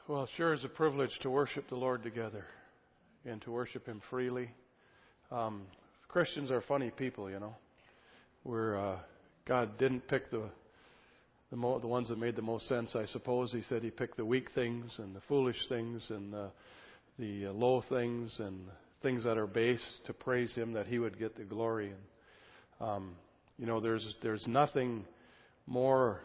Well, it sure is a privilege to worship the Lord together and to worship Him freely. Christians are funny people, you know. God didn't pick the ones that made the most sense, I suppose. He said He picked the weak things and the foolish things and the low things and things that are base to praise Him, that He would get the glory. And there's nothing more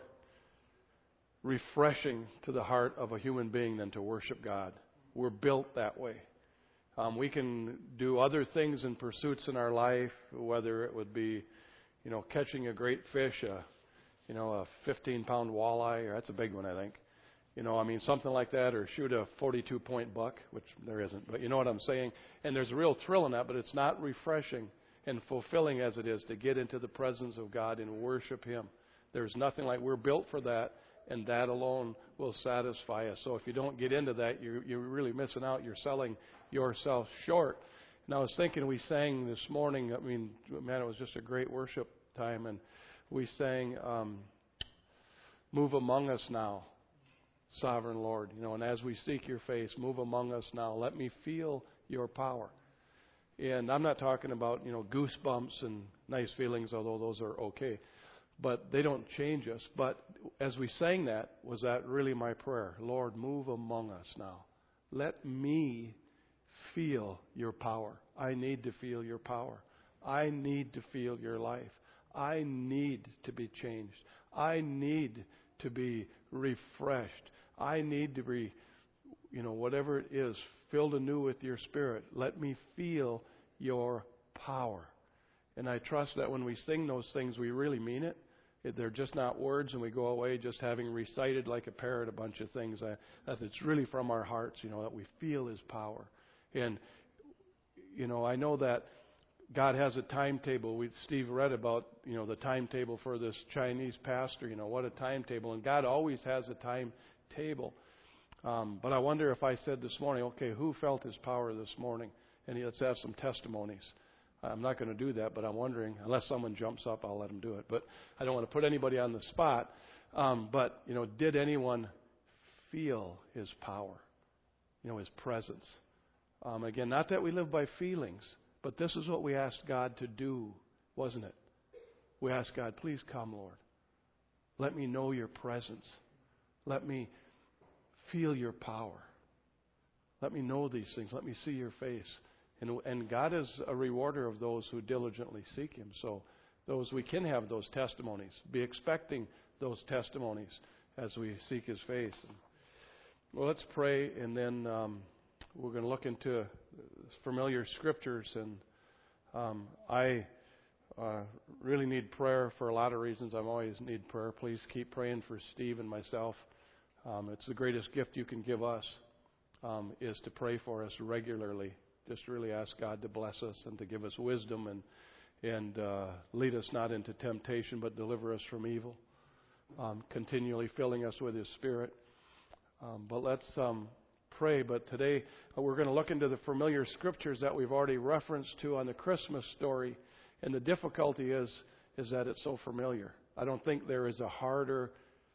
refreshing to the heart of a human being than to worship God. We're built that way. We can do other things and pursuits in our life, whether it would be, catching a great fish, a 15-pound walleye, or that's a big one, I think. Something like that, or shoot a 42-point buck, which there isn't, but you know what I'm saying. And there's a real thrill in that, but it's not refreshing and fulfilling as it is to get into the presence of God and worship Him. There's nothing like, we're built for that, and that alone will satisfy us. So if you don't get into that, you're really missing out. You're selling yourself short. And I was thinking, we sang this morning, it was just a great worship time, and we sang, "Move among us now, Sovereign Lord." And as we seek your face, move among us now. Let me feel your power. And I'm not talking about, goosebumps and nice feelings, although those are okay. But they don't change us. But as we sang that, was that really my prayer? Lord, move among us now. Let me feel your power. I need to feel your power. I need to feel your life. I need to be changed. I need to be refreshed. I need to be, whatever it is, filled anew with your Spirit. Let me feel your power. And I trust that when we sing those things, we really mean it. They're just not words and we go away just having recited like a parrot a bunch of things. That it's really from our hearts, that we feel His power. And, I know that God has a timetable. Steve read about, the timetable for this Chinese pastor. What a timetable. And God always has a timetable. But I wonder if I said this morning, okay, who felt His power this morning? And let's have some testimonies. I'm not going to do that, but I'm wondering, unless someone jumps up, I'll let them do it. But I don't want to put anybody on the spot. But did anyone feel His power? His presence? Again, not that we live by feelings, but this is what we asked God to do, wasn't it? We asked God, please come, Lord. Let me know your presence. Let me feel your power. Let me know these things. Let me see your face. And God is a rewarder of those who diligently seek Him. So we can have those testimonies. Be expecting those testimonies as we seek His face. Well, let's pray, and then we're going to look into familiar scriptures. And I really need prayer for a lot of reasons. I always need prayer. Please keep praying for Steve and myself. It's the greatest gift you can give us, is to pray for us regularly. Just really ask God to bless us and to give us wisdom and lead us not into temptation, but deliver us from evil. Continually filling us with His Spirit. But let's pray. But today we're going to look into the familiar scriptures that we've already referenced to on the Christmas story. And the difficulty is that it's so familiar. I don't think there is a harder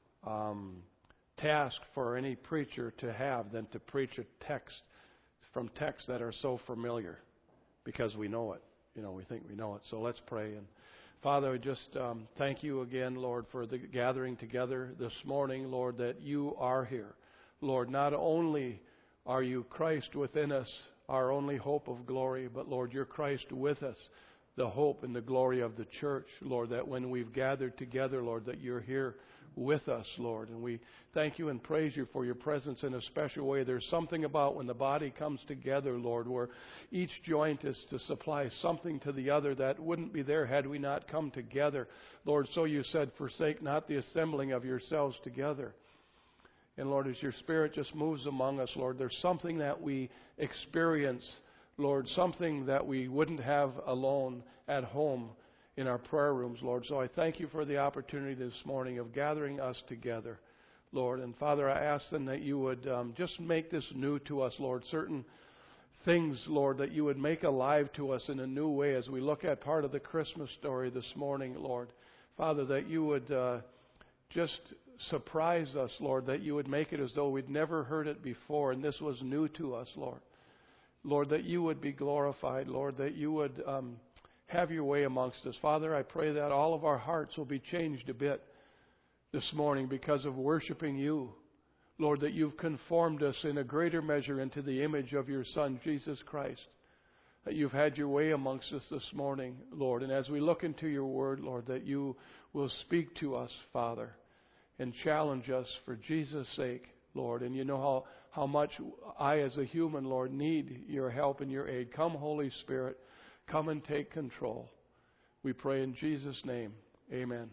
task for any preacher to have than to preach a text from texts that are so familiar, because we know it. We think we know it. So let's pray. And Father, I just thank you again, Lord, for the gathering together this morning, Lord, that you are here. Lord, not only are you Christ within us, our only hope of glory, but Lord, you're Christ with us, the hope and the glory of the church, Lord, that when we've gathered together, Lord, that you're here with us, Lord. And we thank you and praise you for your presence in a special way. There's something about when the body comes together, Lord, where each joint is to supply something to the other that wouldn't be there had we not come together. Lord, so you said, forsake not the assembling of yourselves together. And Lord, as your Spirit just moves among us, Lord, there's something that we experience, Lord, something that we wouldn't have alone at home in our prayer rooms, Lord. So I thank you for the opportunity this morning of gathering us together, Lord. And Father, I ask then that you would just make this new to us, Lord. Certain things, Lord, that you would make alive to us in a new way as we look at part of the Christmas story this morning, Lord. Father, that you would just surprise us, Lord, that you would make it as though we'd never heard it before and this was new to us, Lord. Lord, that you would be glorified, Lord, that you would have your way amongst us. Father, I pray that all of our hearts will be changed a bit this morning because of worshiping you. Lord, that you've conformed us in a greater measure into the image of your Son, Jesus Christ. That you've had your way amongst us this morning, Lord. And as we look into your word, Lord, that you will speak to us, Father, and challenge us for Jesus' sake, Lord. And you know how much I as a human, Lord, need your help and your aid. Come, Holy Spirit, come and take control. We pray in Jesus' name. Amen.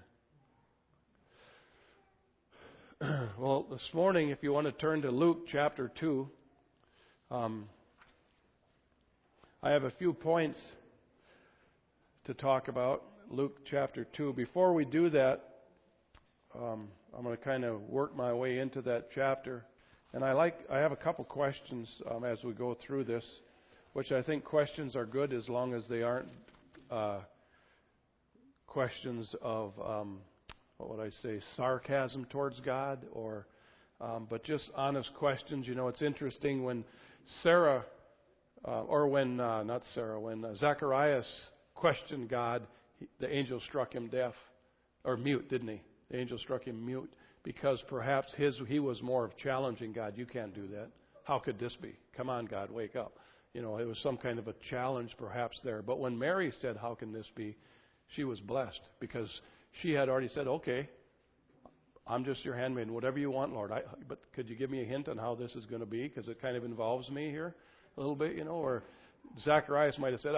Well, this morning, if you want to turn to Luke chapter 2, I have a few points to talk about. Luke chapter 2. Before we do that, I'm going to kind of work my way into that chapter. And I have a couple questions as we go through this, which I think questions are good as long as they aren't questions of, what would I say, sarcasm towards God, or but just honest questions. You know, it's interesting when when Zacharias questioned God, the angel struck him deaf, or mute, didn't he? The angel struck him mute because perhaps he was more of challenging God. You can't do that. How could this be? Come on, God, wake up. You know, it was some kind of a challenge perhaps there. But when Mary said, how can this be? She was blessed because she had already said, okay, I'm just your handmaiden. Whatever you want, Lord. But could you give me a hint on how this is going to be? Because it kind of involves me here a little bit, you know. Or Zacharias might have said,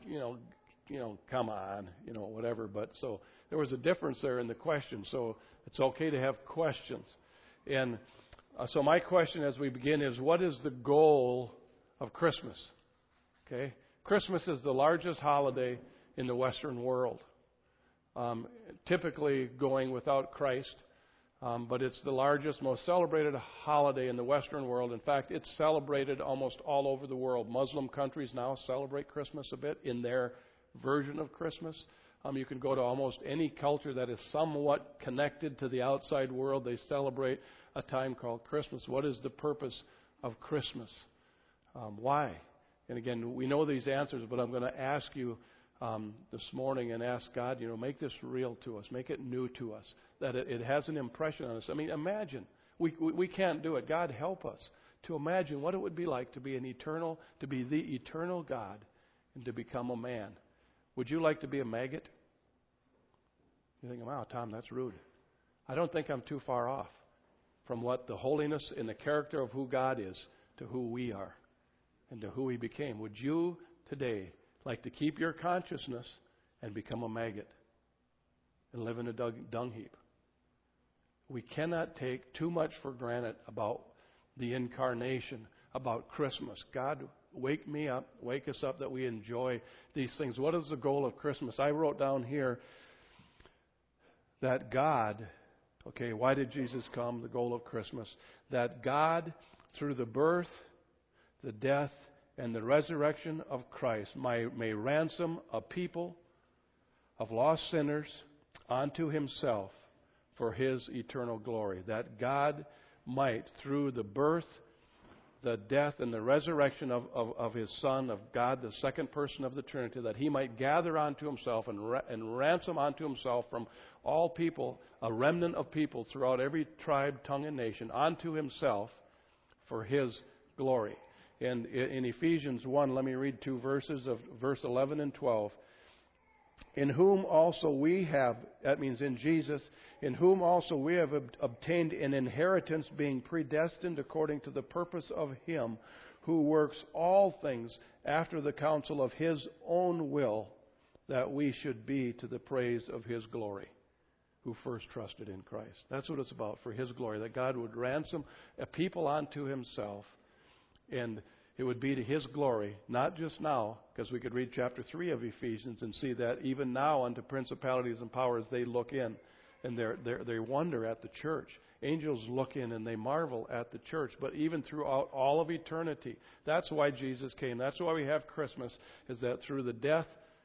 come on, whatever. But so there was a difference there in the question. So it's okay to have questions. And so my question as we begin is, what is the goal of Christmas? Okay, Christmas is the largest holiday in the Western world. Typically going without Christ, but it's the largest, most celebrated holiday in the Western world. In fact, it's celebrated almost all over the world. Muslim countries now celebrate Christmas a bit in their version of Christmas. You can go to almost any culture that is somewhat connected to the outside world. They celebrate a time called Christmas. What is the purpose of Christmas? Why? And again, we know these answers, but I'm going to ask you this morning and ask God, make this real to us, make it new to us, that it has an impression on us. I mean, imagine. We can't do it. God, help us to imagine what it would be like to be the eternal God and to become a man. Would you like to be a maggot? You think, wow, Tom, that's rude. I don't think I'm too far off from what the holiness and the character of who God is to who we are and to who He became. Would you today like to keep your consciousness and become a maggot and live in a dung heap? We cannot take too much for granted about the incarnation, about Christmas. God, wake us up that we enjoy these things. What is the goal of Christmas? I wrote down here that God, why did Jesus come? The goal of Christmas. That God, through the birth, the death, and the resurrection of Christ may ransom a people of lost sinners unto Himself for His eternal glory. That God might, through the birth, the death, and the resurrection of His Son, of God, the second person of the Trinity, that He might gather unto Himself and ransom unto Himself from all people, a remnant of people throughout every tribe, tongue, and nation, unto Himself for His glory. And in Ephesians 1, let me read two verses of verse 11 and 12. In whom also we have, that means in Jesus, in whom also we have obtained an inheritance, being predestined according to the purpose of Him who works all things after the counsel of His own will, that we should be to the praise of His glory, who first trusted in Christ. That's what it's about, for His glory, that God would ransom a people unto Himself. And it would be to His glory, not just now, because we could read chapter 3 of Ephesians and see that even now unto principalities and powers they look in, and they wonder at the church. Angels look in and they marvel at the church. But even throughout all of eternity, that's why Jesus came. That's why we have Christmas, is that through the death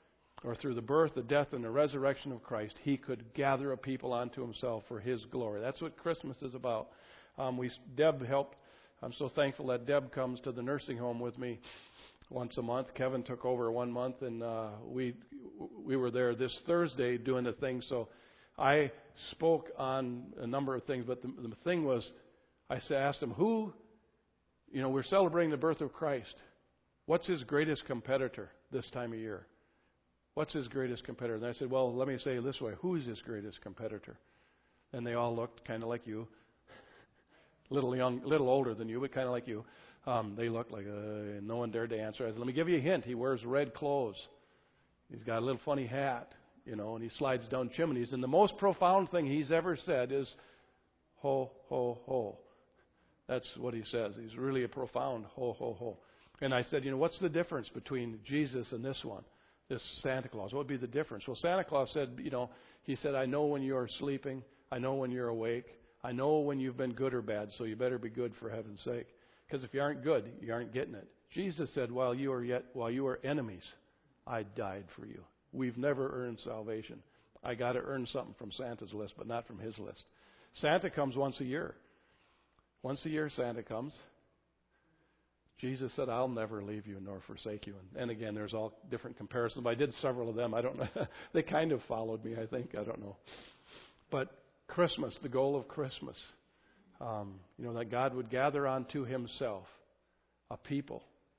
or through the birth, the death, and the resurrection of Christ, He could gather a people unto Himself for His glory. That's what Christmas is about. Deb helped. I'm so thankful that Deb comes to the nursing home with me once a month. Kevin took over 1 month, and we were there this Thursday doing the thing. So I spoke on a number of things, but the thing was, I asked him, we're celebrating the birth of Christ. What's His greatest competitor this time of year? What's His greatest competitor? And I said, well, let me say it this way. Who's His greatest competitor? And they all looked kind of like you. Little older than you, but kind of like you. They looked like, no one dared to answer. I said, let me give you a hint. He wears red clothes. He's got a little funny hat, and he slides down chimneys. And the most profound thing he's ever said is, ho, ho, ho. That's what he says. He's really a profound ho, ho, ho. And I said, what's the difference between Jesus and this one, this Santa Claus? What would be the difference? Well, Santa Claus said, he said, I know when you're sleeping. I know when you're awake. I know when you've been good or bad, so you better be good for heaven's sake. Because if you aren't good, you aren't getting it. Jesus said, while you were enemies, I died for you. We've never earned salvation. I got to earn something from Santa's list, but not from His list. Santa comes once a year. Once a year, Santa comes. Jesus said, I'll never leave you nor forsake you. And again, there's all different comparisons. But I did several of them. I don't know. They kind of followed me, I think. I don't know. But Christmas, the goal of Christmas, that God would gather unto Himself a people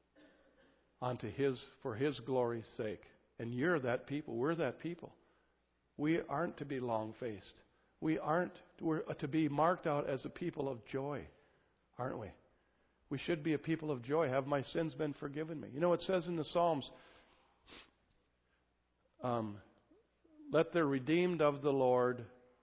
for His glory's sake. And you're that people. We're that people. We aren't to be long-faced. We're to be marked out as a people of joy, aren't we? We should be a people of joy. Have my sins been forgiven me? It says in the Psalms, let the redeemed of the Lord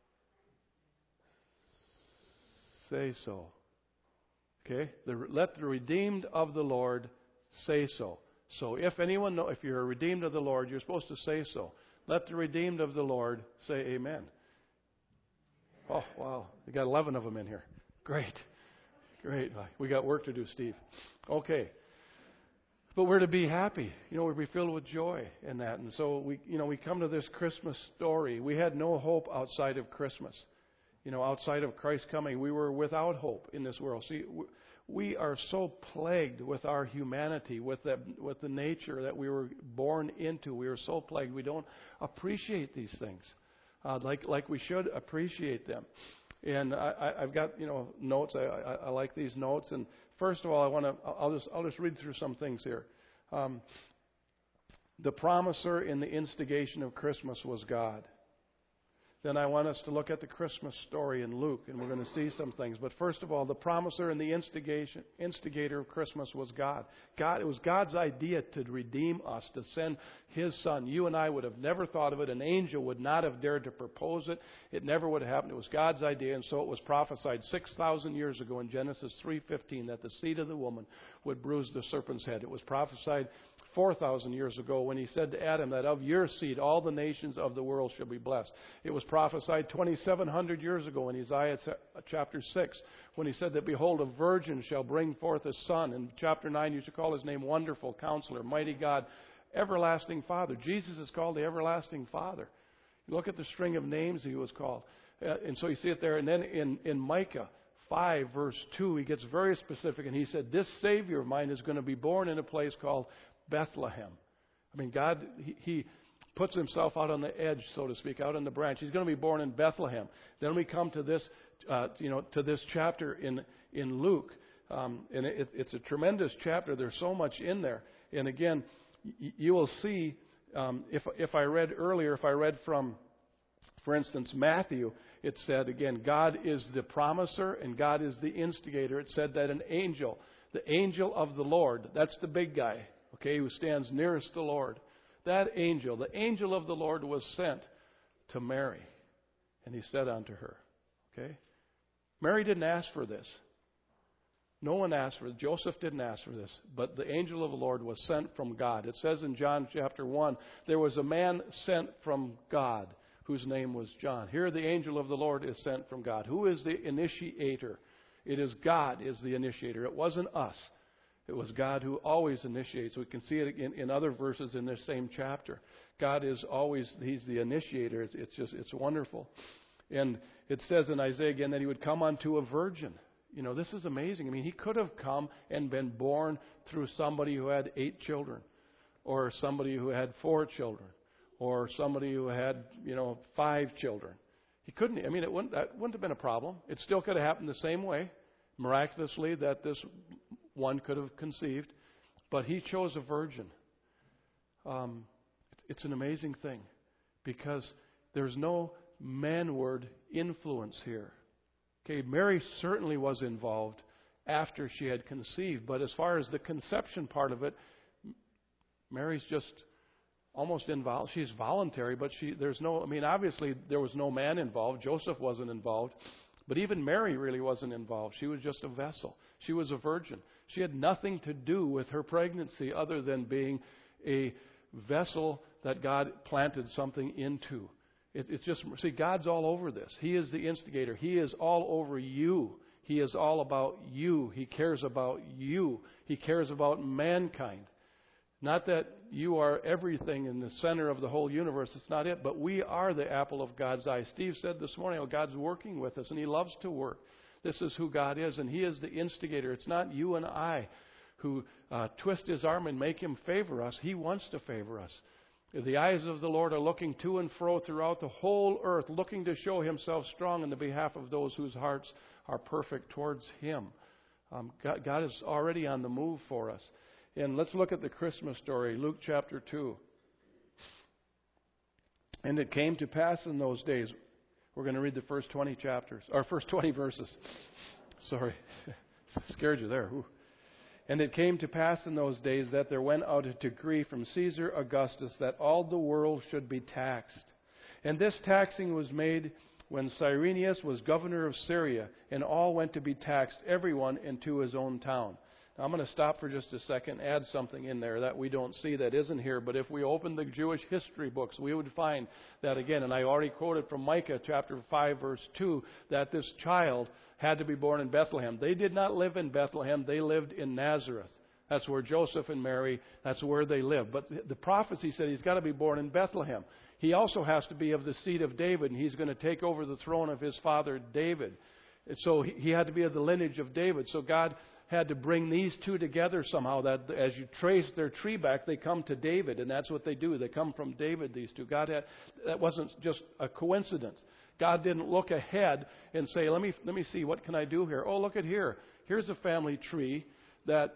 say so. Okay? Let the redeemed of the Lord say so. So if you're redeemed of the Lord, you're supposed to say so. Let the redeemed of the Lord say amen. Oh, wow. We got 11 of them in here. Great. We got work to do, Steve. Okay. But we're to be happy. We're to be filled with joy in that. And so we come to this Christmas story. We had no hope outside of Christmas. Outside of Christ's coming, we were without hope in this world. See, we are so plagued with our humanity, with the nature that we were born into. We are so plagued. We don't appreciate these things like we should appreciate them. And I've got notes. I like these notes. And first of all, I'll just read through some things here. The promiser in the instigation of Christmas was God. Then I want us to look at the Christmas story in Luke, and we're going to see some things. But first of all, the promiser and the instigator of Christmas was God. It was God's idea to redeem us, to send His Son. You and I would have never thought of it. An angel would not have dared to propose it. It never would have happened. It was God's idea, and so it was prophesied 6,000 years ago in Genesis 3:15 that the seed of the woman would bruise the serpent's head. It was prophesied 4,000 years ago when He said to Adam that of your seed all the nations of the world shall be blessed. It was prophesied 2,700 years ago in Isaiah chapter 6 when He said that, behold, a virgin shall bring forth a son. In chapter 9, you shall call His name Wonderful Counselor, Mighty God, Everlasting Father. Jesus is called the Everlasting Father. You look at the string of names He was called. And so you see it there. And then in Micah 5, verse 2, He gets very specific, and He said, this Savior of mine is going to be born in a place called Bethlehem. I mean, God, He puts Himself out on the edge, so to speak, out on the branch. He's going to be born in Bethlehem. Then we come to this, to this chapter in Luke, and it's a tremendous chapter. There's so much in there. And again, you will see, if I read from, for instance, Matthew, it said, again, God is the promiser and God is the instigator. It said that an angel, the angel of the Lord, that's the big guy, okay, who stands nearest the Lord. That angel, the angel of the Lord, was sent to Mary. And he said unto her, okay? Mary didn't ask for this. No one asked for it. Joseph didn't ask for this. But the angel of the Lord was sent from God. It says in John chapter 1, there was a man sent from God whose name was John. Here the angel of the Lord is sent from God. Who is the initiator? It is God is the initiator. It wasn't us. It was God who always initiates. We can see it in other verses in this same chapter. God is always, He's the initiator. It's wonderful. And it says in Isaiah again that He would come unto a virgin. You know, this is amazing. I mean, He could have come and been born through somebody who had 8 children, or somebody who had 4 children, or somebody who had, 5 children. He couldn't. I mean, that wouldn't have been a problem. It still could have happened the same way, miraculously, that this one could have conceived. But He chose a virgin. It's an amazing thing, because there's no manward influence here. Okay, Mary certainly was involved after she had conceived, but as far as the conception part of it, Mary's just almost involved. She's voluntary, but obviously there was no man involved. Joseph wasn't involved, but even Mary really wasn't involved. She was just a vessel. She was a virgin. She had nothing to do with her pregnancy other than being a vessel that God planted something into. It's just, see, God's all over this. He is the instigator. He is all over you. He is all about you. He cares about you. He cares about mankind. Not that you are everything in the center of the whole universe. It's not it. But we are the apple of God's eye. Steve said this morning, God's working with us, and He loves to work. This is who God is, and He is the instigator. It's not you and I who twist His arm and make Him favor us. He wants to favor us. The eyes of the Lord are looking to and fro throughout the whole earth, looking to show Himself strong in the behalf of those whose hearts are perfect towards Him. God is already on the move for us. And let's look at the Christmas story, Luke chapter 2. And it came to pass in those days. We're going to read the first 20 chapters, or first 20 verses. Sorry, scared you there. Ooh. And it came to pass in those days that there went out a decree from Caesar Augustus that all the world should be taxed. And this taxing was made when Cyrenius was governor of Syria, and all went to be taxed, everyone into his own town. Now, I'm going to stop for just a second, add something in there that we don't see that isn't here. But if we open the Jewish history books, we would find that again, and I already quoted from Micah chapter 5, verse 2, that this child had to be born in Bethlehem. They did not live in Bethlehem. They lived in Nazareth. That's where Joseph and Mary, that's where they lived. But the prophecy said He's got to be born in Bethlehem. He also has to be of the seed of David, and He's going to take over the throne of his father David. And so he had to be of the lineage of David. So God had to bring these two together somehow, that as you trace their tree back, they come to David, and that's what they do. They come from David, these two. That wasn't just a coincidence. God didn't look ahead and say, let me see, what can I do here? Oh, look at here. Here's a family tree that,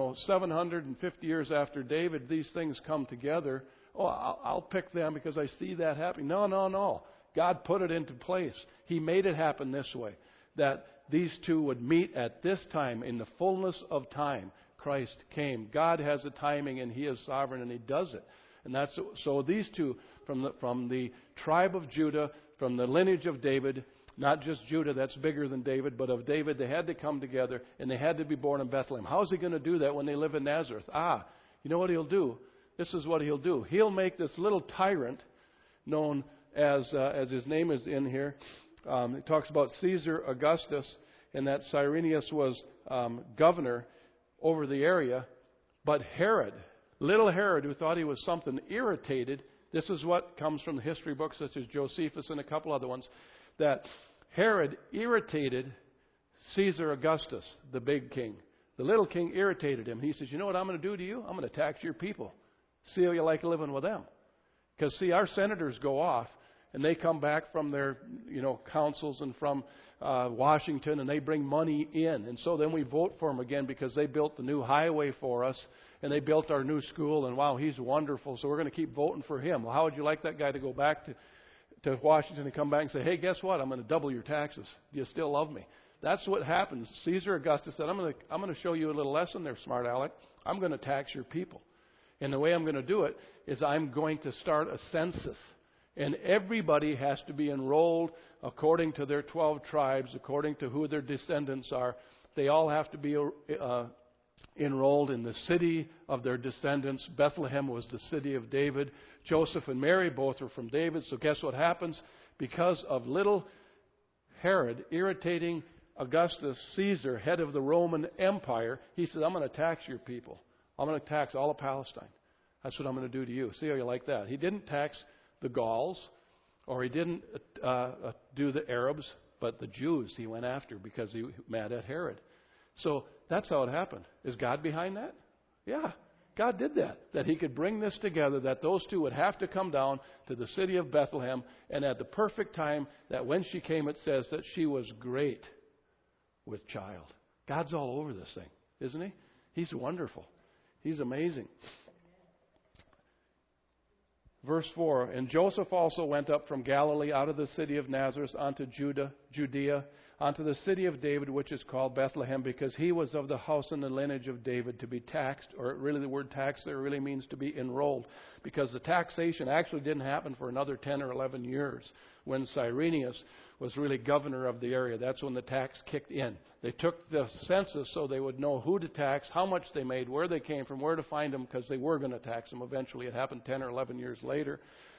750 years after David, these things come together. Oh, I'll pick them because I see that happening. No. God put it into place. He made it happen this way, that these two would meet at this time in the fullness of time. Christ came. God has a timing, and He is sovereign, and He does it. And that's so. These two from the tribe of Judah, from the lineage of David, not just Judah, that's bigger than David, but of David, they had to come together, and they had to be born in Bethlehem. How is He going to do that when they live in Nazareth? You know what He'll do? This is what He'll do. He'll make this little tyrant known as his name is in here. It talks about Caesar Augustus, and that Cyrenius was governor over the area. But Herod, little Herod, who thought he was something, irritated. This is what comes from the history books such as Josephus and a couple other ones, that Herod irritated Caesar Augustus, the big king. The little king irritated him. He says, you know what I'm going to do to you? I'm going to tax your people. See how you like living with them. Because, see, our senators go off, and they come back from their, councils and from Washington, and they bring money in. And so then we vote for them again because they built the new highway for us, and they built our new school, and wow, he's wonderful, so we're going to keep voting for him. Well, how would you like that guy to go back to Washington and come back and say, hey, guess what? I'm going to double your taxes. Do you still love me? That's what happens. Caesar Augustus said, I'm going to show you a little lesson there, smart aleck. I'm going to tax your people. And the way I'm going to do it is I'm going to start a census. And everybody has to be enrolled according to their 12 tribes, according to who their descendants are. They all have to be enrolled in the city of their descendants. Bethlehem was the city of David. Joseph and Mary both were from David. So guess what happens? Because of little Herod irritating Augustus Caesar, head of the Roman Empire, he says, I'm going to tax your people. I'm going to tax all of Palestine. That's what I'm going to do to you. See how you like that? He didn't tax the Gauls, or he didn't do the Arabs, but the Jews he went after because he was mad at Herod. So that's how it happened. Is God behind that? Yeah. God did that. That he could bring this together, that those two would have to come down to the city of Bethlehem, and at the perfect time, that when she came, it says that she was great with child. God's all over this thing, isn't he? He's wonderful. He's amazing. Verse 4, and Joseph also went up from Galilee out of the city of Nazareth unto Judea, unto the city of David, which is called Bethlehem, because he was of the house and the lineage of David, to be taxed, or really the word tax there really means to be enrolled, because the taxation actually didn't happen for another 10 or 11 years when Cyrenius was really governor of the area. That's when the tax kicked in. They took the census so they would know who to tax, how much they made, where they came from, where to find them, because they were going to tax them eventually. It happened 10 or 11 years later.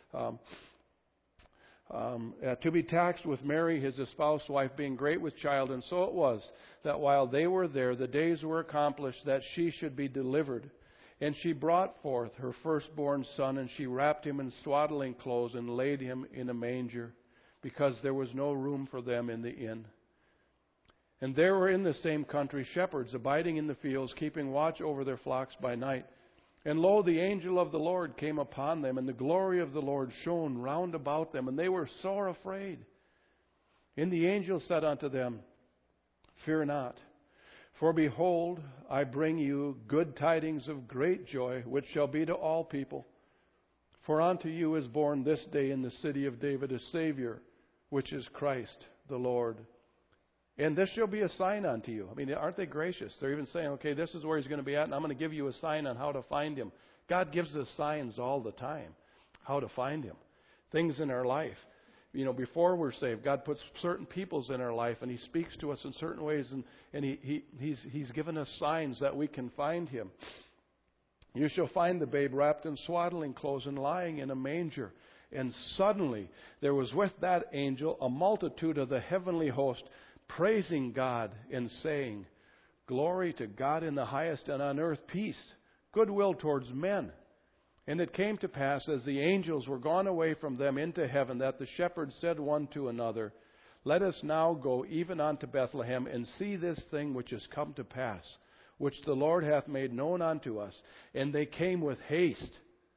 To be taxed with Mary, his espoused wife, being great with child. And so it was that while they were there, the days were accomplished that she should be delivered. And she brought forth her firstborn son, and she wrapped him in swaddling clothes and laid him in a manger, because there was no room for them in the inn. And there were in the same country shepherds abiding in the fields, keeping watch over their flocks by night. And lo, the angel of the Lord came upon them, and the glory of the Lord shone round about them, and they were sore afraid. And the angel said unto them, Fear not, for behold, I bring you good tidings of great joy, which shall be to all people. For unto you is born this day in the city of David a Savior, which is Christ the Lord. And this shall be a sign unto you. I mean, aren't they gracious? They're even saying, okay, this is where he's going to be at, and I'm going to give you a sign on how to find him. God gives us signs all the time, how to find him. Things in our life. You know, before we're saved, God puts certain peoples in our life, and he speaks to us in certain ways, and he's given us signs that we can find him. You shall find the babe wrapped in swaddling clothes and lying in a manger. And suddenly there was with that angel a multitude of the heavenly host, praising God and saying, Glory to God in the highest, and on earth peace, goodwill towards men. And it came to pass, as the angels were gone away from them into heaven, that the shepherds said one to another, Let us now go even unto Bethlehem, and see this thing which is come to pass, which the Lord hath made known unto us. And they came with haste,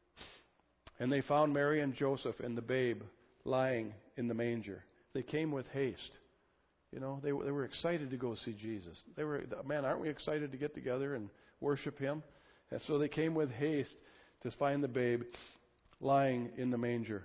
and they found Mary and Joseph and the babe lying in the manger. They came with haste. You know, they were excited to go see Jesus. They were, man, aren't we excited to get together and worship him? And so they came with haste to find the babe lying in the manger.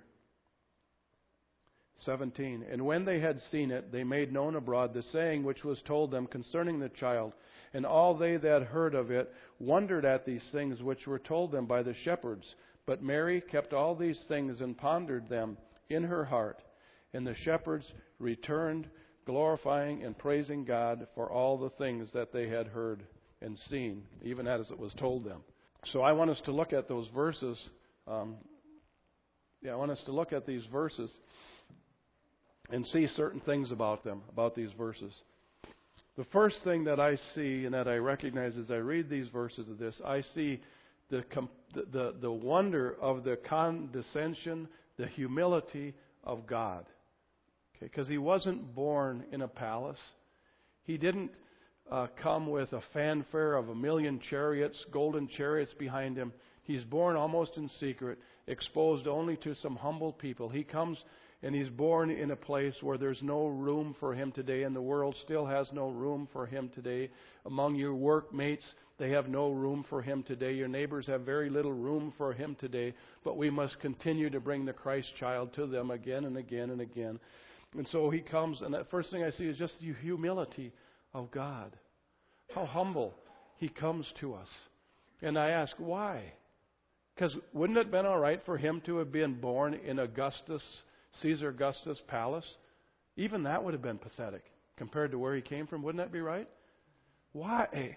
17. And when they had seen it, they made known abroad the saying which was told them concerning the child. And all they that heard of it wondered at these things which were told them by the shepherds. But Mary kept all these things and pondered them in her heart. And the shepherds returned, glorifying and praising God for all the things that they had heard and seen, even as it was told them. So I want us to look at those verses. I want us to look at these verses and see certain things about them, about these verses. The first thing that I see and that I recognize as I read these verses of this, I see the wonder of the condescension, the humility of God. Okay, because he wasn't born in a palace. He didn't come with a fanfare of 1,000,000 chariots, golden chariots behind him. He's born almost in secret, exposed only to some humble people. He comes and he's born in a place where there's no room for him today, and the world still has no room for him today. Among your workmates, they have no room for him today. Your neighbors have very little room for him today, but we must continue to bring the Christ child to them again and again and again. And so he comes, and the first thing I see is just the humility of God. How humble he comes to us. And I ask, why? Because wouldn't it have been all right for him to have been born in Caesar Augustus' palace? Even that would have been pathetic compared to where he came from. Wouldn't that be right? Why?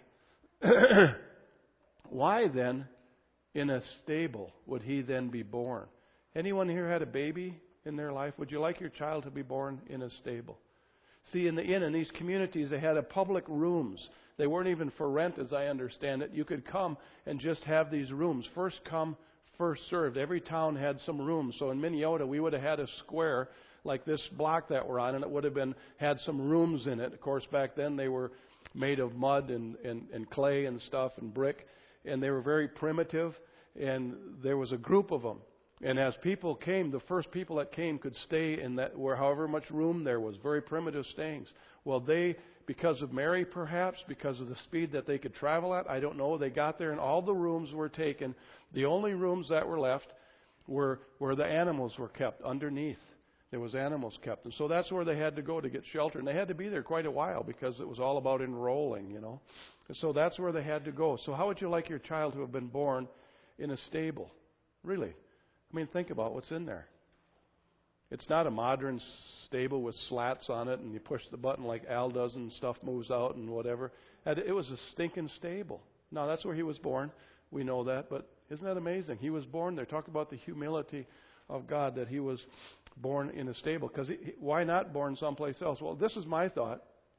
Why then in a stable would he then be born? Anyone here had a baby in their life? Would you like your child to be born in a stable? See, in these communities, they had public rooms. They weren't even for rent, as I understand it. You could come and just have these rooms. First come, first served. Every town had some rooms. So in Minneota, we would have had a square like this block that we're on, and it would have had some rooms in it. Of course, back then they were made of mud and clay and stuff and brick, and they were very primitive, and there was a group of them. And as people came, the first people that came could stay in that, where however much room there was, very primitive stayings. Well, they, because of Mary perhaps, because of the speed that they could travel at, I don't know, they got there and all the rooms were taken. The only rooms that were left were where the animals were kept underneath. There was animals kept. And so that's where they had to go to get shelter. And they had to be there quite a while because it was all about enrolling, you know. And so that's where they had to go. So how would you like your child to have been born in a stable? Really? I mean, think about what's in there. It's not a modern stable with slats on it and you push the button like Al does and stuff moves out and whatever. It was a stinking stable. Now, that's where he was born. We know that. But isn't that amazing? He was born there. Talk about the humility of God that he was born in a stable. Because why not born someplace else? Well, this is my thought.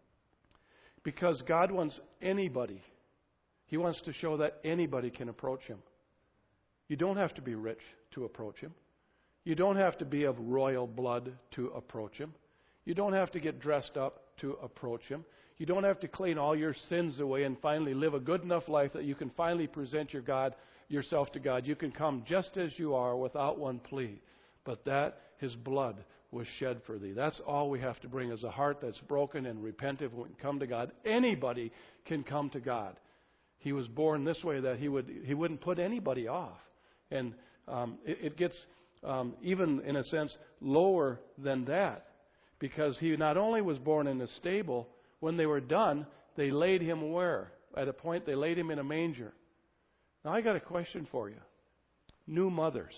Because God wants anybody. He wants to show that anybody can approach him. You don't have to be rich to approach him. You don't have to be of royal blood to approach him. You don't have to get dressed up to approach him. You don't have to clean all your sins away and finally live a good enough life that you can finally present yourself to God. You can come just as you are without one plea. But that his blood was shed for thee. That's all we have to bring is a heart that's broken and repentant and come to God. Anybody can come to God. He was born this way that he wouldn't put anybody off. And it gets even, in a sense, lower than that. Because he not only was born in a stable, when they were done, they laid him where? At a point, they laid him in a manger. Now, I got a question for you. New mothers.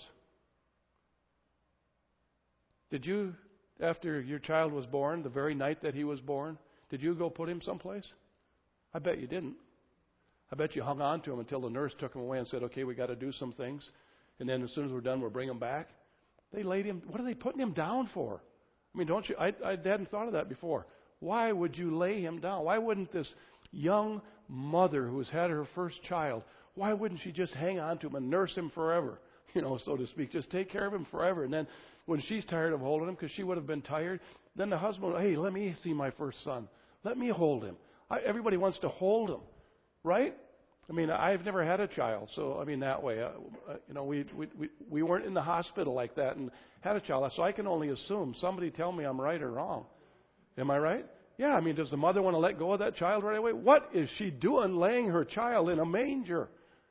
Did you, after your child was born, the very night that he was born, did you go put him someplace? I bet you didn't. I bet you hung on to him until the nurse took him away and said, okay, we got to do some things. And then as soon as we're done, we'll bring him back. They laid him. What are they putting him down for? I mean, don't you? I hadn't thought of that before. Why would you lay him down? Why wouldn't this young mother who's had her first child, why wouldn't she just hang on to him and nurse him forever? You know, so to speak. Just take care of him forever. And then when she's tired of holding him, because she would have been tired, then the husband, hey, let me see my first son. Let me hold him. Everybody wants to hold him, right? I mean, I've never had a child, so I mean that way. We weren't in the hospital like that and had a child, so I can only assume. Somebody tell me I'm right or wrong. Am I right? Yeah, I mean, does the mother want to let go of that child right away? What is she doing laying her child in a manger?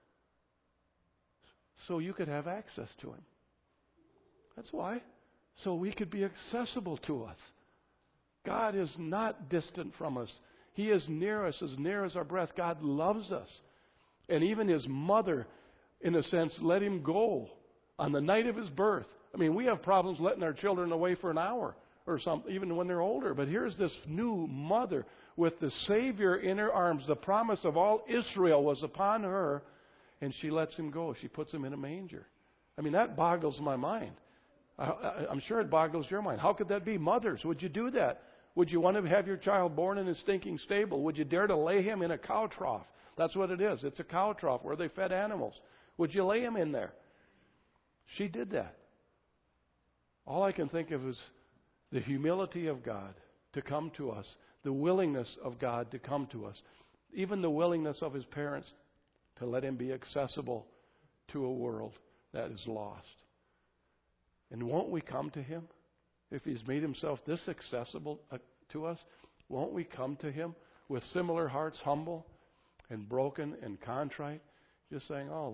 So you could have access to him. That's why. So we could be accessible to us. God is not distant from us. He is near us, as near as our breath. God loves us. And even his mother, in a sense, let him go on the night of his birth. I mean, we have problems letting our children away for an hour or something, even when they're older. But here's this new mother with the Savior in her arms. The promise of all Israel was upon her, and she lets him go. She puts him in a manger. I mean, that boggles my mind. I'm sure it boggles your mind. How could that be? Mothers, would you do that? Would you want to have your child born in a stinking stable? Would you dare to lay him in a cow trough? That's what it is. It's a cow trough where they fed animals. Would you lay him in there? She did that. All I can think of is the humility of God to come to us, the willingness of God to come to us, even the willingness of his parents to let him be accessible to a world that is lost. And won't we come to him? If he's made himself this accessible to us, won't we come to him with similar hearts, humble and broken and contrite, just saying, oh,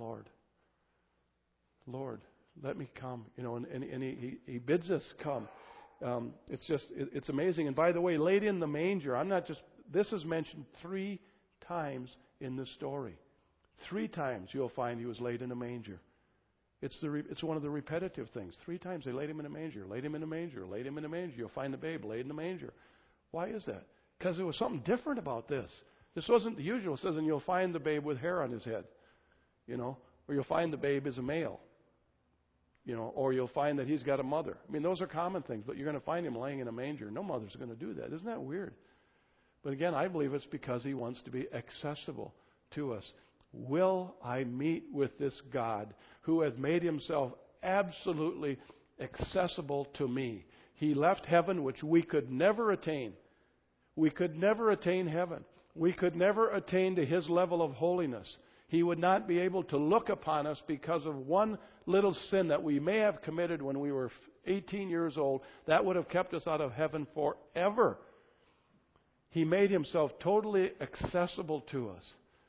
Lord, let me come. You know, and he bids us come. It's amazing. And by the way, laid in the manger, this is mentioned 3 times in the story. 3 times you'll find he was laid in a manger. It's one of the repetitive things. 3 times they laid him in a manger, laid him in a manger, laid him in a manger. You'll find the babe laid in a manger. Why is that? Because there was something different about this. This wasn't the usual. It says, and you'll find the babe with hair on his head, you know, or you'll find the babe is a male. or you'll find that he's got a mother. I mean, those are common things, but you're going to find him laying in a manger. No mother's going to do that. Isn't that weird? But again, I believe it's because he wants to be accessible to us. Will I meet with this God who has made himself absolutely accessible to me? He left heaven, which we could never attain. We could never attain heaven. We could never attain to his level of holiness. He would not be able to look upon us because of one little sin that we may have committed when we were 18 years old. That would have kept us out of heaven forever. He made himself totally accessible to us.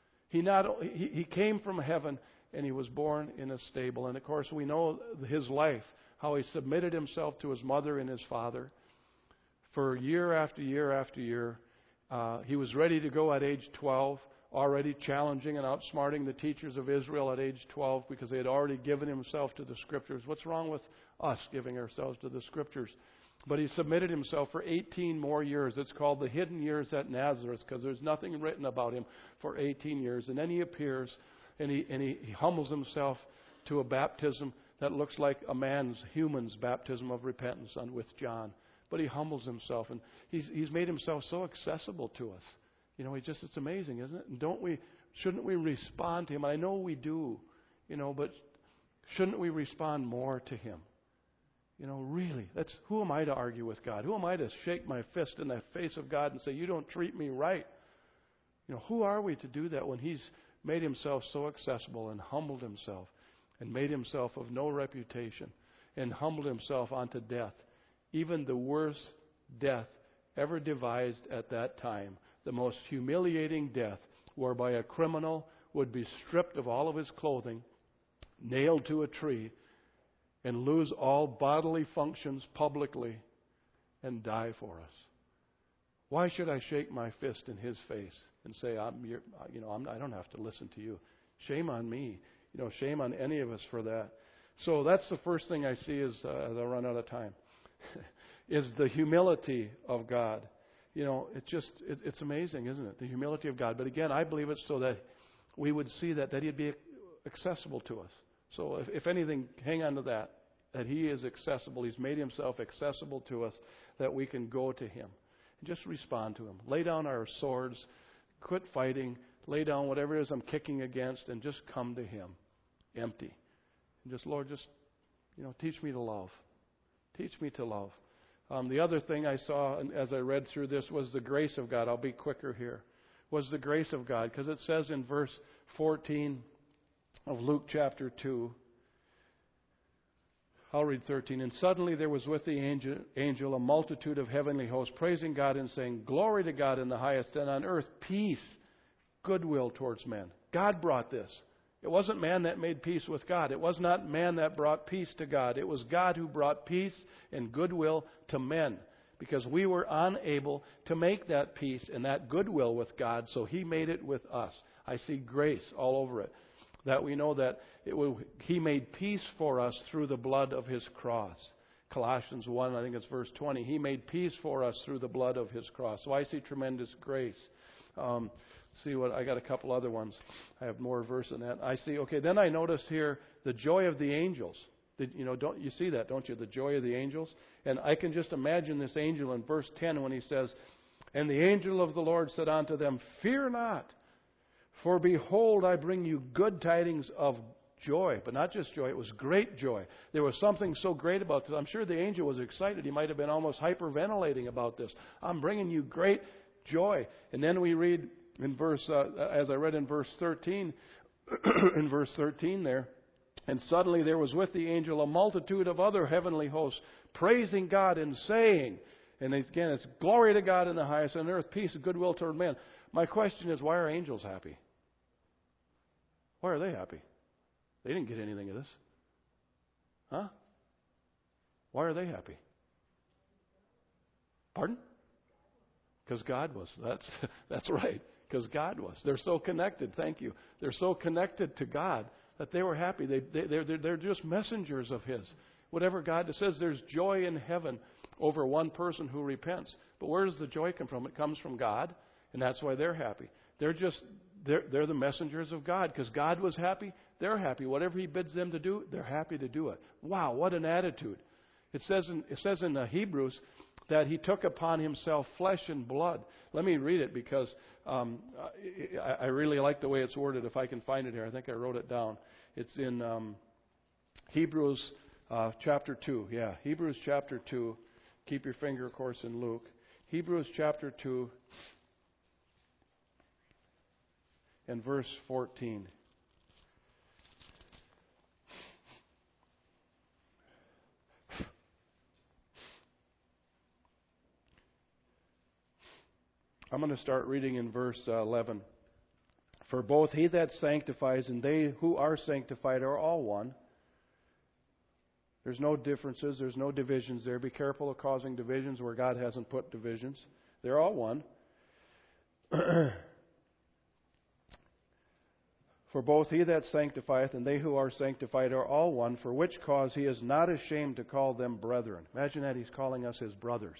He came from heaven and he was born in a stable. And of course we know his life, how he submitted himself to his mother and his father for year after year after year. He was ready to go at age 12, already challenging and outsmarting the teachers of Israel at age 12 because they had already given himself to the Scriptures. What's wrong with us giving ourselves to the Scriptures? But he submitted himself for 18 more years. It's called the hidden years at Nazareth because there's nothing written about him for 18 years. And then he appears and he humbles himself to a baptism that looks like a human's baptism of repentance with John. But he humbles himself, and he's made himself so accessible to us. It's amazing, isn't it? And shouldn't we respond to him? I know we do, but shouldn't we respond more to him? Really, who am I to argue with God? Who am I to shake my fist in the face of God and say, you don't treat me right? Who are we to do that when he's made himself so accessible and humbled himself and made himself of no reputation and humbled himself unto death? Even the worst death ever devised at that time, the most humiliating death, whereby a criminal would be stripped of all of his clothing, nailed to a tree, and lose all bodily functions publicly and die for us. Why should I shake my fist in his face and say, I don't have to listen to you? Shame on me. Shame on any of us for that. So that's the first thing I see as I run out of time. Is the humility of God. It's amazing, isn't it? The humility of God. But again, I believe it's so that we would see that he'd be accessible to us. So if anything, hang on to that he is accessible. He's made himself accessible to us, that we can go to him and just respond to him. Lay down our swords, quit fighting, lay down whatever it is I'm kicking against, and just come to him empty. And just, Lord, teach me to love. Teach me to love. The other thing I saw as I read through this was the grace of God. I'll be quicker here. Was the grace of God. Because it says in verse 14 of Luke chapter 2, I'll read 13. And suddenly there was with the angel a multitude of heavenly hosts, praising God and saying, Glory to God in the highest, and on earth peace, goodwill towards men. God brought this. It wasn't man that made peace with God. It was not man that brought peace to God. It was God who brought peace and goodwill to men, because we were unable to make that peace and that goodwill with God, so he made it with us. I see grace all over it. That we know that he made peace for us through the blood of his cross. Colossians 1, I think it's verse 20. He made peace for us through the blood of his cross. So I see tremendous grace. I got a couple other ones. I have more verse than that. Then I notice here the joy of the angels. Don't you see that, don't you? The joy of the angels. And I can just imagine this angel in verse 10 when he says, And the angel of the Lord said unto them, Fear not, for behold, I bring you good tidings of joy. But not just joy, it was great joy. There was something so great about this. I'm sure the angel was excited. He might have been almost hyperventilating about this. I'm bringing you great joy. And then we read in as I read in verse 13, in verse 13 there, and suddenly there was with the angel a multitude of other heavenly hosts, praising God and saying, and again, it's glory to God in the highest, and on earth peace and goodwill toward men. My question is, why are angels happy? Why are they happy? They didn't get anything of this. Huh? Why are they happy? Pardon? Because God was. That's right. Because God was. They're so connected. Thank you. They're so connected to God that they were happy. They're just messengers of His. Whatever God says, there's joy in heaven over one person who repents. But where does the joy come from? It comes from God, and that's why they're happy. They're they're the messengers of God, because God was happy. They're happy. Whatever He bids them to do, they're happy to do it. Wow, what an attitude! It says in Hebrews that He took upon Himself flesh and blood. Let me read it, because I really like the way it's worded. If I can find it here, I think I wrote it down. It's in Hebrews chapter 2. Yeah, Hebrews chapter 2. Keep your finger, of course, in Luke. Hebrews chapter 2 and verse 14. I'm going to start reading in verse 11. For both He that sanctifies and they who are sanctified are all one. There's no differences. There's no divisions there. Be careful of causing divisions where God hasn't put divisions. They're all one. For both He that sanctifieth and they who are sanctified are all one, for which cause He is not ashamed to call them brethren. Imagine that He's calling us His brothers.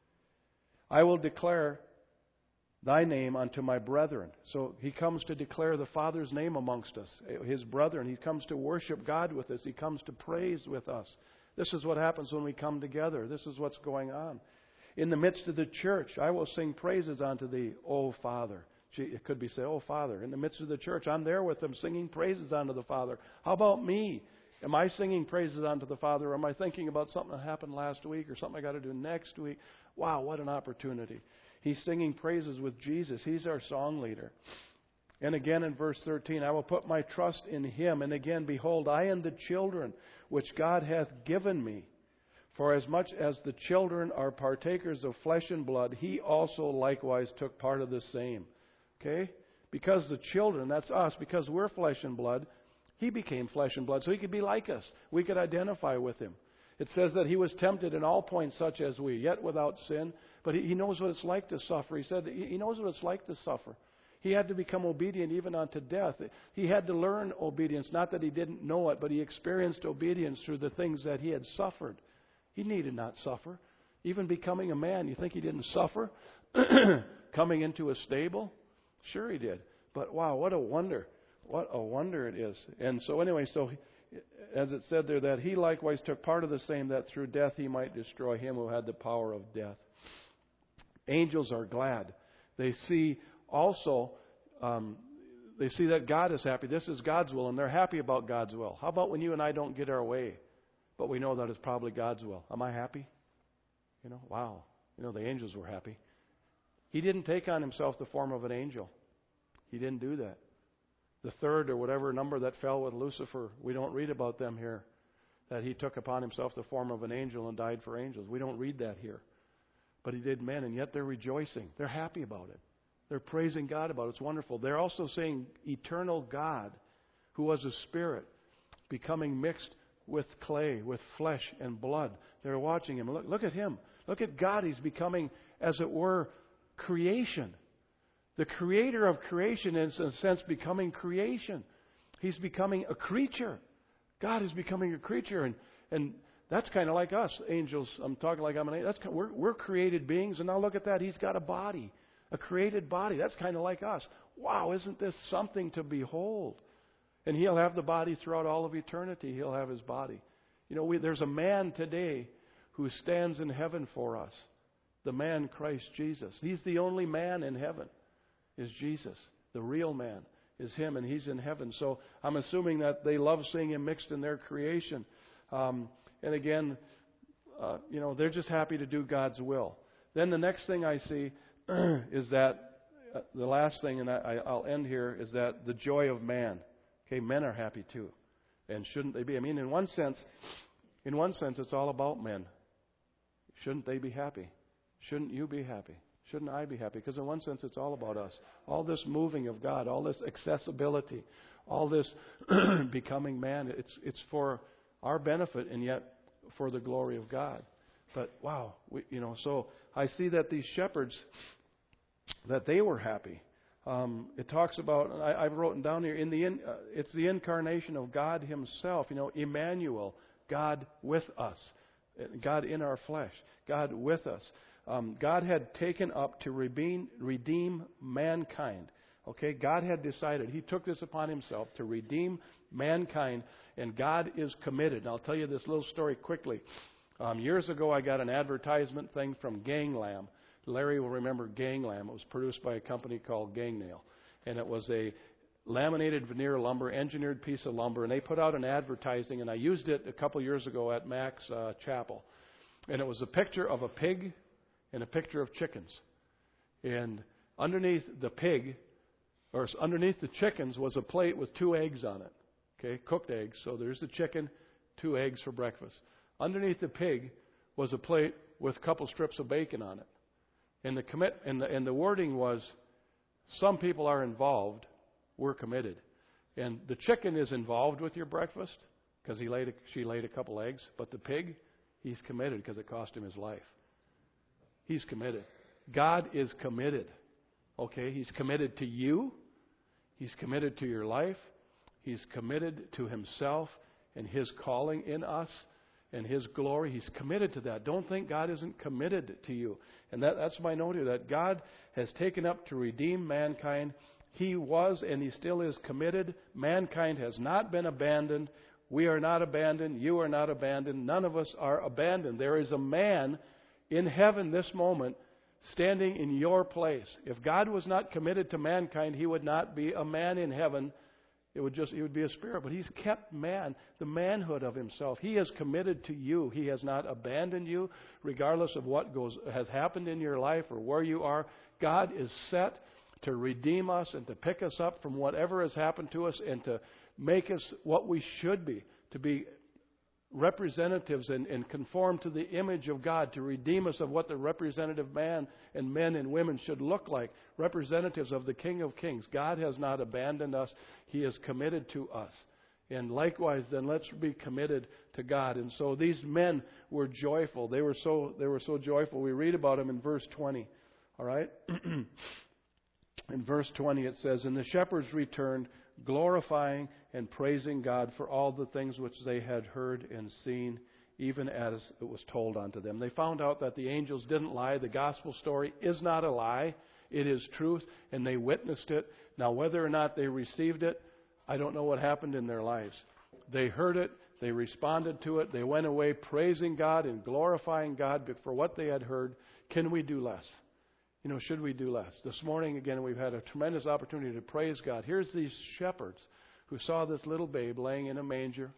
I will declare Thy name unto my brethren. So He comes to declare the Father's name amongst us, His brethren. He comes to worship God with us. He comes to praise with us. This is what happens when we come together. This is what's going on. In the midst of the church, I will sing praises unto Thee, O Father. It could be say, O Father. In the midst of the church, I'm there with them singing praises unto the Father. How about me? Am I singing praises unto the Father, or am I thinking about something that happened last week or something I got to do next week? Wow, what an opportunity. He's singing praises with Jesus. He's our song leader. And again in verse 13, I will put my trust in Him. And again, behold, I am the children which God hath given me. For as much as the children are partakers of flesh and blood, He also likewise took part of the same. Okay? Because the children, that's us, because we're flesh and blood, He became flesh and blood. So He could be like us. We could identify with Him. It says that He was tempted in all points such as we, yet without sin. But He knows what it's like to suffer. He said He knows what it's like to suffer. He had to become obedient even unto death. He had to learn obedience. Not that He didn't know it, but He experienced obedience through the things that He had suffered. He needed not suffer. Even becoming a man, you think He didn't suffer? Coming into a stable? Sure He did. But wow, what a wonder. What a wonder it is. And so anyway, as it said there, that He likewise took part of the same, that through death He might destroy him who had the power of death. Angels are glad. They see also, they see that God is happy. This is God's will, and they're happy about God's will. How about when you and I don't get our way, but we know that it's probably God's will? Am I happy? Wow. The angels were happy. He didn't take on Himself the form of an angel. He didn't do that. The third or whatever number that fell with Lucifer, we don't read about them here, that he took upon Himself the form of an angel and died for angels. We don't read that here. But He did men, and yet they're rejoicing. They're happy about it. They're praising God about it. It's wonderful. They're also saying eternal God, who was a spirit, becoming mixed with clay, with flesh and blood. They're watching Him. Look at Him. Look at God. He's becoming, as it were, creation. The creator of creation is, in a sense, becoming creation. He's becoming a creature. God is becoming a creature. And that's kind of like us, angels. I'm talking like I'm an angel. We're created beings, and now look at that. He's got a body, a created body. That's kind of like us. Wow, isn't this something to behold? And He'll have the body throughout all of eternity. He'll have His body. There's a man today who stands in heaven for us, the man Christ Jesus. He's the only man in heaven, is Jesus. The real man is Him, and He's in heaven. So I'm assuming that they love seeing Him mixed in their creation. And again, they're just happy to do God's will. Then the next thing I see is that, the last thing, and I'll end here, is that the joy of man. Okay, men are happy too. And shouldn't they be? I mean, in one sense, it's all about men. Shouldn't they be happy? Shouldn't you be happy? Shouldn't I be happy? Because in one sense, it's all about us. All this moving of God, all this accessibility, all this becoming man, it's for our benefit, and yet for the glory of God. But wow, so I see that these shepherds, that they were happy. It talks about, I've written down here, it's the incarnation of God Himself. Emmanuel, God with us, God in our flesh, God with us. God had taken up to redeem mankind. Okay, God had decided. He took this upon himself to redeem mankind, and God is committed. And I'll tell you this little story quickly. Years ago, I got an advertisement thing from Ganglam. Larry will remember Ganglam. It was produced by a company called Gangnail. And it was a laminated veneer lumber, engineered piece of lumber. And they put out an advertising, and I used it a couple years ago at Mac's Chapel. And it was a picture of a pig and a picture of chickens. And underneath the pig, or underneath the chickens, was a plate with 2 eggs on it. Okay, cooked eggs. So there's the chicken, 2 eggs for breakfast. Underneath the pig was a plate with a couple strips of bacon on it. And the wording was, some people are involved, we're committed. And the chicken is involved with your breakfast because she laid a couple eggs. But the pig, he's committed because it cost him his life. He's committed. God is committed. Okay, He's committed to you. He's committed to your life. He's committed to Himself and His calling in us and His glory. He's committed to that. Don't think God isn't committed to you. And that's my note here, that God has taken up to redeem mankind. He was and He still is committed. Mankind has not been abandoned. We are not abandoned. You are not abandoned. None of us are abandoned. There is a man in heaven this moment standing in your place. If God was not committed to mankind, He would not be a man in heaven. He would be a spirit. But He's kept man, the manhood of Himself. He is committed to you. He has not abandoned you, regardless of what has happened in your life or where you are. God is set to redeem us and to pick us up from whatever has happened to us and to make us what we should be, to be representatives and conform to the image of God, to redeem us of what the representative man and men and women should look like, representatives of the King of Kings. God has not abandoned us. He is committed to us. And likewise, then, let's be committed to God. And so these men were joyful. They were so joyful. We read about them in verse 20. All right? In verse 20 it says, "And the shepherds returned, glorifying and praising God for all the things which they had heard and seen, even as it was told unto them." They found out that the angels didn't lie. The gospel story is not a lie. It is truth, and they witnessed it. Now, whether or not they received it, I don't know what happened in their lives. They heard it. They responded to it. They went away praising God and glorifying God for what they had heard. Can we do less? Should we do less? This morning, again, we've had a tremendous opportunity to praise God. Here's these shepherds who saw this little babe laying in a manger,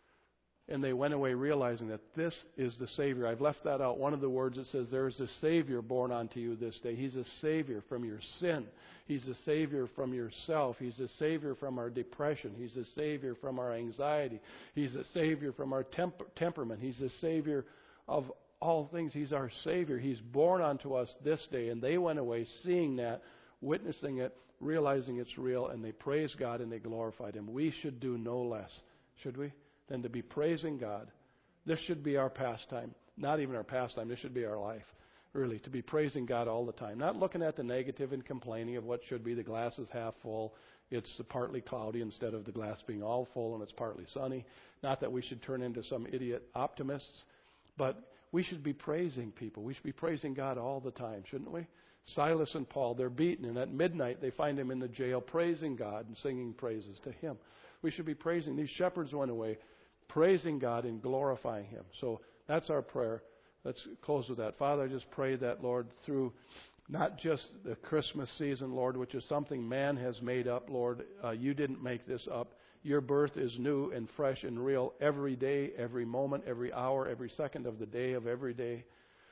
and they went away realizing that this is the Savior. I've left that out. One of the words that says, there is a Savior born unto you this day. He's a Savior from your sin. He's a Savior from yourself. He's a Savior from our depression. He's a Savior from our anxiety. He's a Savior from our temperament. He's a Savior of all things. He's our Savior. He's born unto us this day. And they went away seeing that, witnessing it, realizing it's real, and they praised God and they glorified Him. We should do no less, should we, than to be praising God. This should be our pastime. Not even our pastime. This should be our life, really, to be praising God all the time. Not looking at the negative and complaining of what should be. The glass is half full. It's partly cloudy instead of the glass being all full and it's partly sunny. Not that we should turn into some idiot optimists, but we should be praising people. We should be praising God all the time, shouldn't we? Silas and Paul, they're beaten, and at midnight they find him in the jail praising God and singing praises to Him. We should be praising. These shepherds went away praising God and glorifying Him. So that's our prayer. Let's close with that. Father, I just pray that, Lord, through not just the Christmas season, Lord, which is something man has made up, Lord. You didn't make this up. Your birth is new and fresh and real every day, every moment, every hour, every second of the day of every day.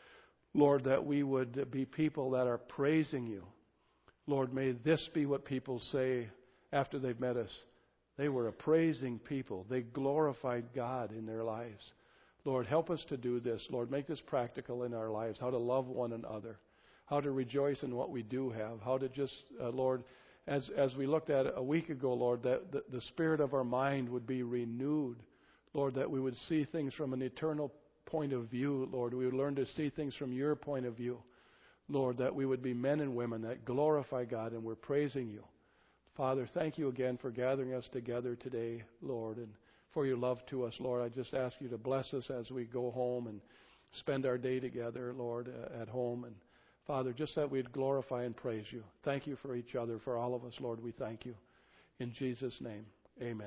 Lord, that we would be people that are praising You. Lord, may this be what people say after they've met us. They were a praising people. They glorified God in their lives. Lord, help us to do this. Lord, make this practical in our lives, how to love one another, how to rejoice in what we do have, how to just, Lord, as we looked at a week ago, Lord, that the spirit of our mind would be renewed. Lord, that we would see things from an eternal point of view, Lord. We would learn to see things from Your point of view. Lord, that we would be men and women that glorify God and we're praising You. Father, thank You again for gathering us together today, Lord, and for Your love to us, Lord. I just ask You to bless us as we go home and spend our day together, Lord, at home. And Father, just that we'd glorify and praise you. Thank you for each other, for all of us, Lord. We thank you. In Jesus' name, amen.